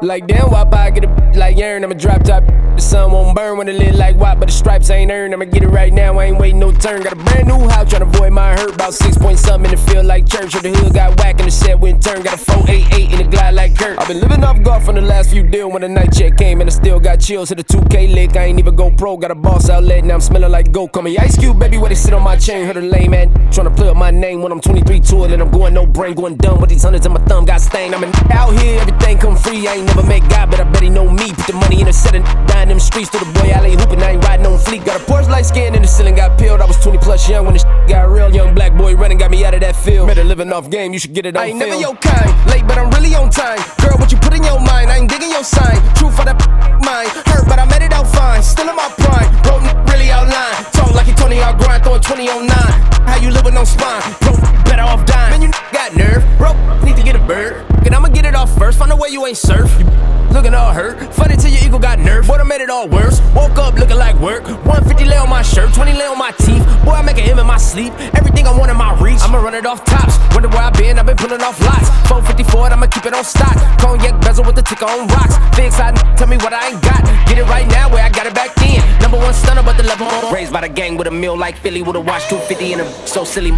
Like damn, why I get a like urn? I'm a drop top. The sun won't burn when it lit like what, but the stripes ain't earned. I'ma get it right now, I ain't waiting no turn. Got a brand new house, tryna avoid my hurt. About 6 point something in the field like church. Or the hood got whack and the set went turn. Got a 488 in the glide like Kurt. I've been living off golf on the last few deals. When the night check came and I still got chills. Hit a 2K lick, I ain't even go pro. Got a boss outlet, now I'm smelling like goat. Call me Ice Cube, baby, where they sit on my chain. Heard a lame man tryna play up my name when I'm 23 to it. And I'm going no brain, going dumb with these hundreds in my thumb got stained. I'm out here, everything come free. I ain't never met God, but I bet he know me. Put the money in a set and down them streets. To the boy alley hooping, I ain't riding on fleek. Got a Porsche light skin in the ceiling, got peeled. I was 20 plus young when the got real. Young black boy running, got me out of that field. Better living off game, you should get it on film. I ain't never your kind, late but I'm really on time. Girl, what you put in your mind, I ain't digging your sign. True for that mind, hurt but I made it out fine. Still in my prime, bro, really outline. Talk like you Tony, I'll grind, throwing 20 on 9. How you living on spine, bro, better off dying. Man, you got nerve, bro, need to get a bird. And I'ma get it off first, find a way you ain't surf. You looking all hurt, funny till your ego got nerve. Boy, I made it all worse, woke up looking like work. 150 lay on my shirt, 20 lay on my teeth. Boy, I make a M in my sleep, everything I want in my reach. I'ma run it off tops, wonder where I been pulling off lots. 454, I'ma keep it on stock. Cognac bezel with the ticker on rocks. Fix side, tell me what I ain't got. Get it right now where I got it back then. Number one stunner, but the level on. Raised by the gang with a meal like Philly, with a watch 250 and a so silly.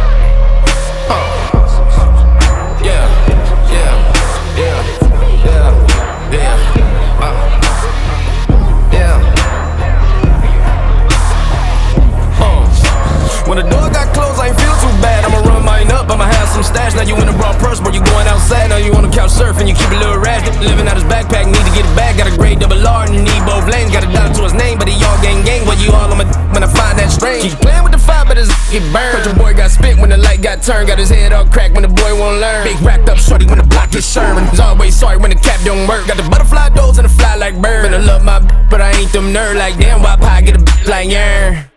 When the door got closed, I ain't feel too bad. I'ma run mine up, I'ma have some stash. Now you in a broad purse, but you going outside. Now you on the couch surfing, you keep a little rash. Living out his backpack, need to get it back. Got a grade double R and you need both lanes. Got a dollar to his name, but he all gang. But you all on my when I find that strange. Keep playing with the fire, but his get burned. But your boy got spit when the light got turned. Got his head all cracked when the boy won't learn. Big racked up shorty when the block gets served. He's always sorry when the cap don't work. Got the butterfly doors and the fly like bird. And I love my but I ain't them nerd. Like damn, why pie get a like yarn.